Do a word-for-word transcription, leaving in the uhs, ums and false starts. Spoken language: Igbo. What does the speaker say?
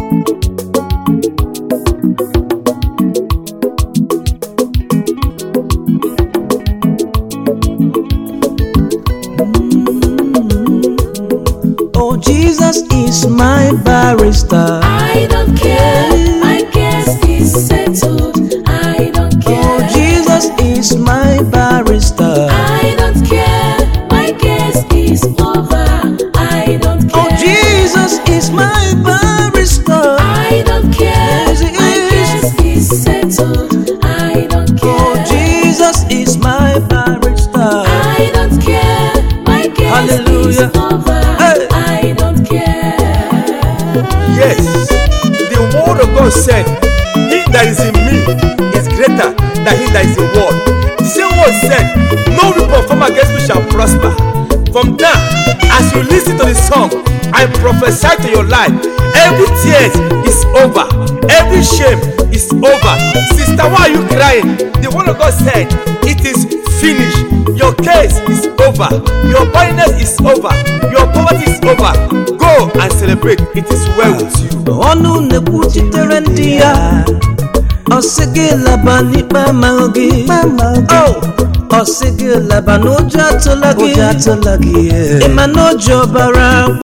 Oh, Jesus is my barrister. I don't care, my case is settled. I don't care. Oh, Jesus is my barrister. I don't care, my case is over. I don't care. Oh, Jesus is my barrister. I don't care, Yes, he my is. case is settled. I don't care. Oh, Jesus is my barrister. I don't care, my case Hallelujah. is over. Hey. I don't care. Yes, the word of God said, he that is in me is greater than he that is in the world. The same word said, no weapon formed against me shall prosper. From now, as you listen to the song, I prophesy to your life, every tear is over, every shame is over. Sister, why are you crying? The word of God said, it is finished. Your case is over, your barrenness is over, your poverty is over. Go and celebrate, it is well with you. Ọnụ na-ekwuchitere ndị ya, ọ sị gị laba n'ikpe amaghị gị. Oh, ọ sị gị laba n'ụjọ atụla gị. Ị ma na o ji ọbara